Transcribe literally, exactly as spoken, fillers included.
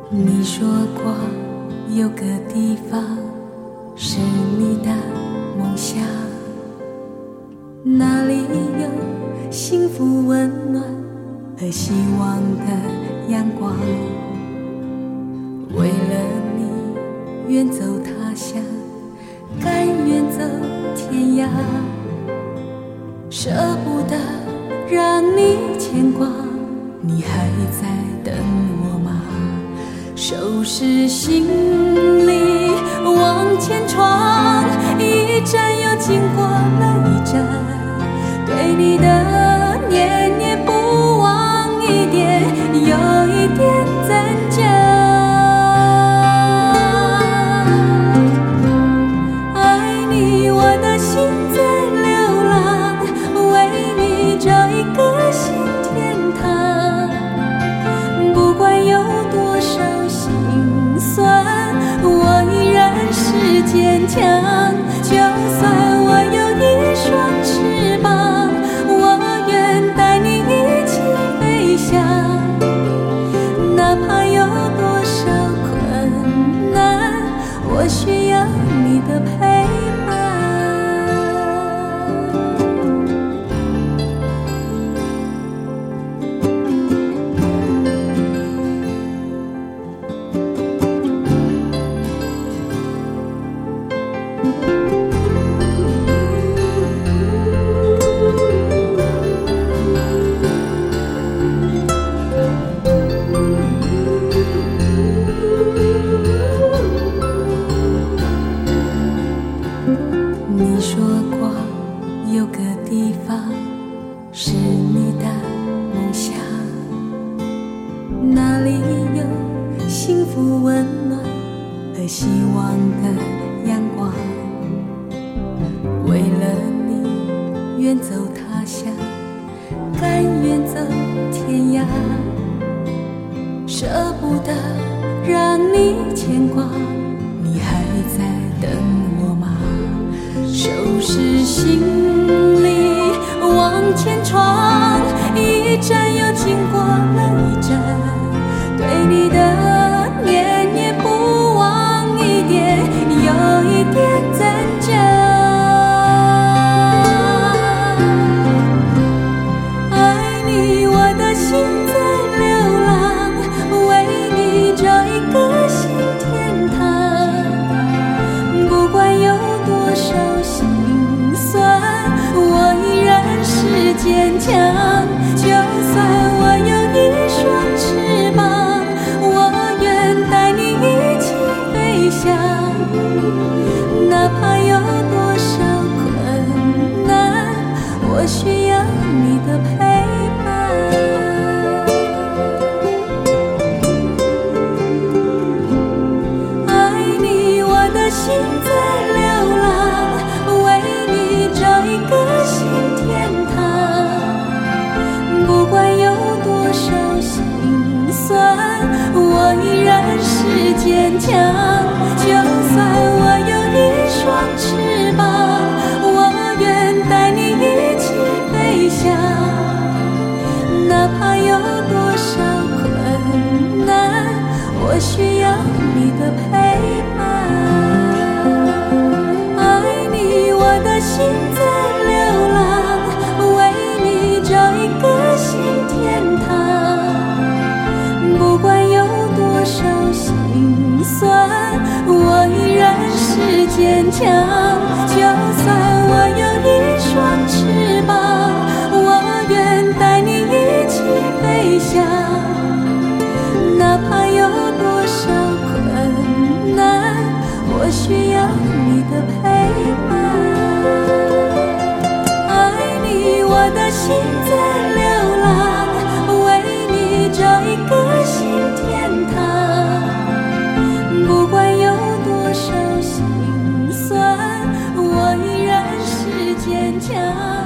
你说过有个地方是你的梦想，那里有幸福温暖和希望的阳光。为了你远走他乡，甘愿走天涯，舍不得让你牵挂，你还在等我吗？收拾行李往前闯，一站又经过了一站，对你的念念不忘，一点又一点增加。爱你，我的心在流浪，为你找一个新天堂。不管有多少心酸，我依然是坚强。就算我有一双翅膀，我愿带你一起飞翔。哪怕有多少困难，我需要你的陪伴。你说过有个地方是你的梦想，那里有幸福温暖和希望的阳光。为了你远走他乡，甘愿走天涯，舍不得让你牵挂，你还在等我吗？收拾行李往前闯，一站又经过了一站，对你的念念不忘，一点又一点增加。爱你，我的心在流浪，为你找一个新天堂。不管有多少心酸，我依然是坚强。就算我有一双翅膀，我愿带你一起飞翔。哪怕有多少困难，我需要你的陪伴。爱你，我的心在流浪，为你找一个新天堂。不管有多少心酸，我依然是坚强。就算我有一双翅膀，我愿带你一起飞翔。哪怕有多少困难，我需要你的陪伴。爱你，我的心在流浪，为你找一个新天堂。不管有多少心酸，我依然是坚强。就算我有一双翅膀，我愿带你一起飞翔。哪怕有多少困难，我需要你的陪伴。爱你，我的心在流浪，为你找一个新天堂。不管有多少心酸，我依然是坚强。